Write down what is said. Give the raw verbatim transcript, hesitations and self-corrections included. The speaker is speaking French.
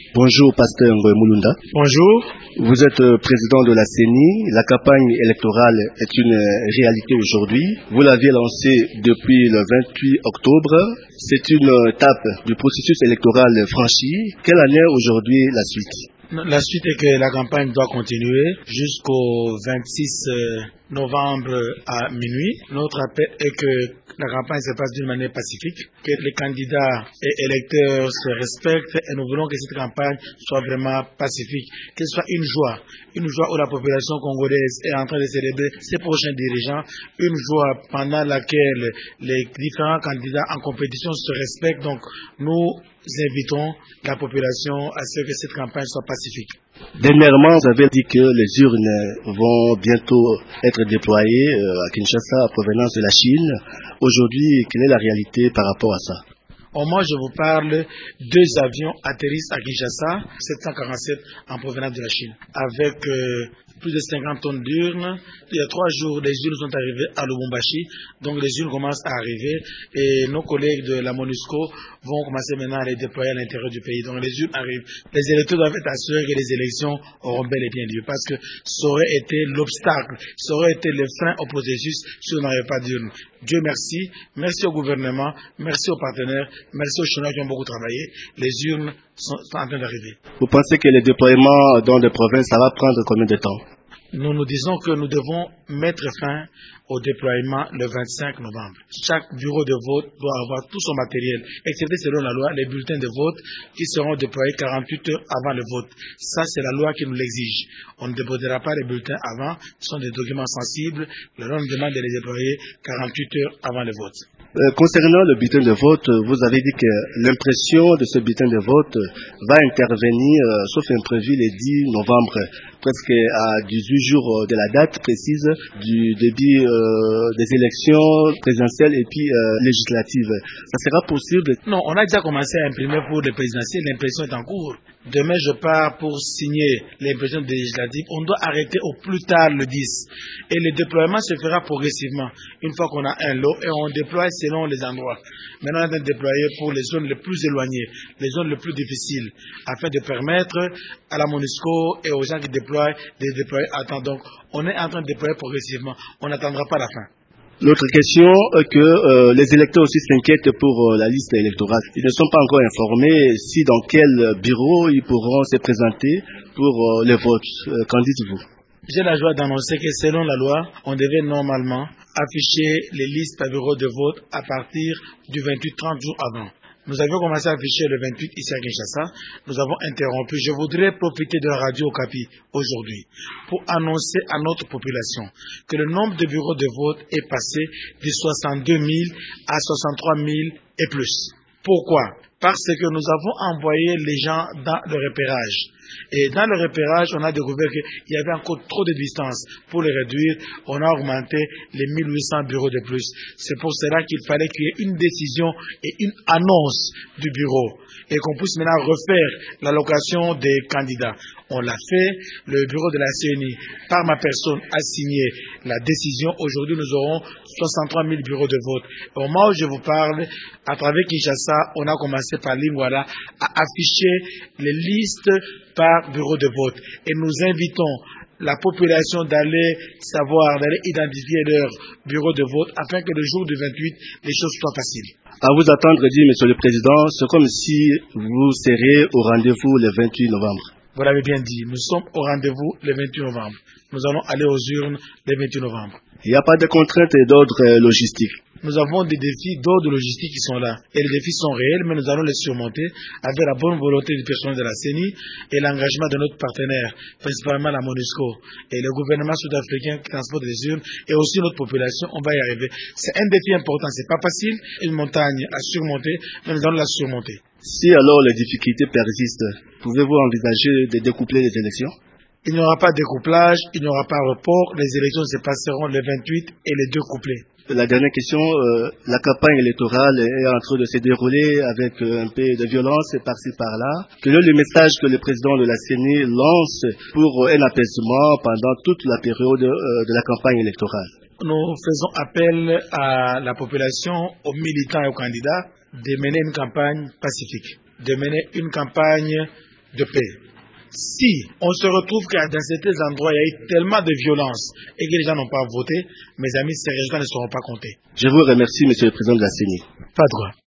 Bonjour, pasteur Ngoy Mulunda. Bonjour. Vous êtes président de la C E N I. La campagne électorale est une réalité aujourd'hui. Vous l'aviez lancée depuis le vingt-huit octobre. C'est une étape du processus électoral franchi. Quelle en est aujourd'hui la suite? La suite est que la campagne doit continuer jusqu'au vingt-six novembre à minuit. Notre appel est que la campagne se passe d'une manière pacifique, que les candidats et électeurs se respectent et nous voulons que cette campagne soit vraiment pacifique, que ce soit une joie, une joie où la population congolaise est en train de célébrer ses prochains dirigeants, une joie pendant laquelle les différents candidats en compétition se respectent. Donc nous invitons la population à ce que cette campagne soit pacifique. Dernièrement, vous avez dit que les urnes vont bientôt être déployées à Kinshasa en provenance de la Chine. Aujourd'hui, quelle est la réalité par rapport à ça? Au moment où je vous parle, deux avions atterrissent à Kinshasa, sept cent quarante-sept en provenance de la Chine, avec euh, plus de cinquante tonnes d'urnes. Il y a trois jours, les urnes sont arrivées à Lubumbashi, donc les urnes commencent à arriver et nos collègues de la MONUSCO vont commencer maintenant à les déployer à l'intérieur du pays. Donc les urnes arrivent. Les électeurs doivent être assurés que les élections auront bel et bien lieu, parce que ça aurait été l'obstacle, ça aurait été le frein au processus si on n'avait pas d'urnes. Dieu merci, merci au gouvernement, merci aux partenaires, merci aux Chinois qui ont beaucoup travaillé. Les urnes sont, sont en train d'arriver. Vous pensez que le déploiement dans les provinces, ça va prendre combien de temps? Nous nous disons que nous devons mettre fin au déploiement le vingt-cinq novembre. Chaque bureau de vote doit avoir tout son matériel, excepté selon la loi, les bulletins de vote qui seront déployés quarante-huit heures avant le vote. Ça, c'est la loi qui nous l'exige. On ne déposera pas les bulletins avant, ce sont des documents sensibles. La loi nous demande de les déployer quarante-huit heures avant le vote. Euh, concernant le bulletin de vote, vous avez dit que l'impression de ce bulletin de vote va intervenir, euh, sauf imprévu, le dix novembre, presque à dix-huit jours de la date précise du début euh, des élections présidentielles et puis euh, législatives. Ça sera possible? Non, on a déjà commencé à imprimer pour les présidentielles, l'impression est en cours. Demain, je pars pour signer l'impression législative. On doit arrêter au plus tard le dix. Et le déploiement se fera progressivement. Une fois qu'on a un lot, et on déploie selon les endroits. Maintenant, on est en train de déployer pour les zones les plus éloignées, les zones les plus difficiles, afin de permettre à la MONUSCO et aux gens qui déploient de déployer à temps. Donc, on est en train de déployer progressivement. On n'attendra pas la fin. L'autre question est que euh, les électeurs aussi s'inquiètent pour euh, la liste électorale. Ils ne sont pas encore informés si dans quel bureau ils pourront se présenter pour euh, les votes. Euh, qu'en dites-vous? J'ai la joie d'annoncer que selon la loi, on devait normalement afficher les listes par bureau de vote à partir du vingt-huit trente jours avant. Nous avions commencé à afficher le vingt-huit ici à Kinshasa. Nous avons interrompu. Je voudrais profiter de la radio Okapi aujourd'hui pour annoncer à notre population que le nombre de bureaux de vote est passé de soixante-deux mille à soixante-trois mille et plus. Pourquoi? Parce que nous avons envoyé les gens dans le repérage. Et dans le repérage, on a découvert qu'il y avait encore trop de distance. Pour les réduire, on a augmenté les mille huit cents bureaux de plus. C'est pour cela qu'il fallait qu'il y ait une décision et une annonce du bureau. Et qu'on puisse maintenant refaire l'allocation des candidats. On l'a fait. Le bureau de la C E N I, par ma personne, a signé la décision. Aujourd'hui, nous aurons soixante-trois mille bureaux de vote. Au moment où je vous parle, à travers Kinshasa, on a commencé par Lingwala à afficher les listes par bureau de vote. Et nous invitons la population d'aller savoir, d'aller identifier leur bureau de vote afin que le jour du vingt-huit, les choses soient faciles. À vous attendre, dit Monsieur le Président, c'est comme si vous serez au rendez-vous le vingt-huit novembre. Vous l'avez bien dit, nous sommes au rendez-vous le vingt-huit novembre. Nous allons aller aux urnes le vingt-huit novembre. Il n'y a pas de contraintes d'ordre logistique. Nous avons des défis d'ordre logistique qui sont là. Et les défis sont réels, mais nous allons les surmonter avec la bonne volonté du personnel de la C E N I et l'engagement de notre partenaire, principalement la MONUSCO et le gouvernement sud-africain qui transporte les urnes et aussi notre population. On va y arriver. C'est un défi important, c'est pas facile, une montagne à surmonter, mais nous allons la surmonter. Si alors les difficultés persistent, pouvez-vous envisager de découpler les élections? Il n'y aura pas de découplage, il n'y aura pas de report, les élections se passeront le vingt-huit et les deux couplés. La dernière question, euh, la campagne électorale est en train de se dérouler avec euh, un peu de violence par-ci par-là. Quel est le message que le président de la C E N I lance pour euh, un apaisement pendant toute la période euh, de la campagne électorale? Nous faisons appel à la population, aux militants et aux candidats de mener une campagne pacifique, de mener une campagne de paix. Si on se retrouve qu'à dans certains endroits, il y a eu tellement de violence et que les gens n'ont pas voté, mes amis, ces résultats ne seront pas comptés. Je vous remercie, Monsieur le Président de la C E N I. Pas de quoi.